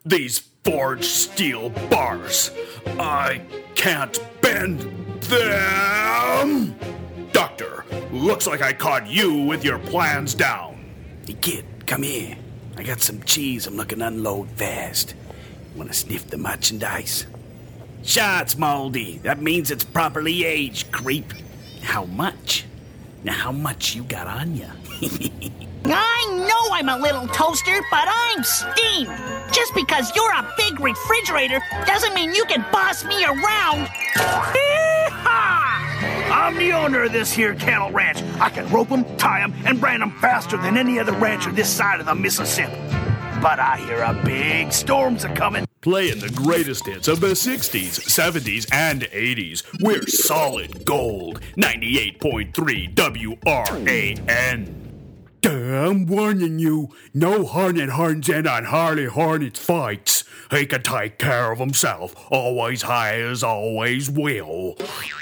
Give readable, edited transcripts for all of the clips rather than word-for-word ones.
these forged steel bars. I can't bend them. Doctor, looks like I caught you with your plans down. Hey, kid, come here. I got some cheese I'm looking to unload fast. Want to sniff the merchandise? Shots, Moldy. That means it's properly aged, creep. How much? Now, how much you got on ya? I know I'm a little toaster, but I'm steam. Just because you're a big refrigerator doesn't mean you can boss me around. Yee-haw! I'm the owner of this here cattle ranch. I can rope them, tie them, and brand them faster than any other rancher this side of the Mississippi. But I hear a big storm's a-coming. Playing the greatest hits of the 60s, 70s, and 80s. We're solid gold. 98.3 WRAN. I'm warning you, no Hornet horns in on Harley Hornets fights. He can take care of himself. Always has, always will.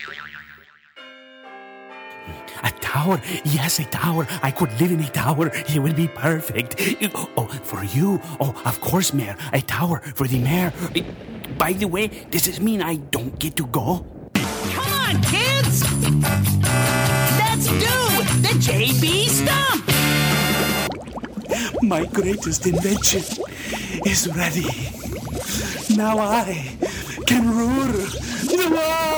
A tower. Yes, a tower. I could live in a tower. It will be perfect. Oh, for you. Oh, of course, Mayor. A tower for the mayor. By the way, does this mean I don't get to go? Come on, kids! Let's do the JB Stomp! My greatest invention is ready. Now I can rule the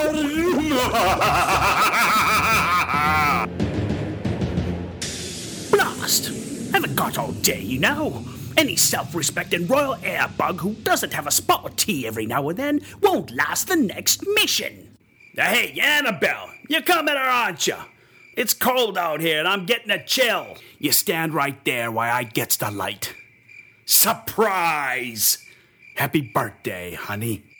world. Blast! Haven't got all day, you know. Any self-respecting royal air bug who doesn't have a spot of tea every now and then won't last the next mission. Hey, Annabelle, you coming or aren't you? It's cold out here and I'm getting a chill. You stand right there while I gets the light. Surprise! Happy birthday, honey.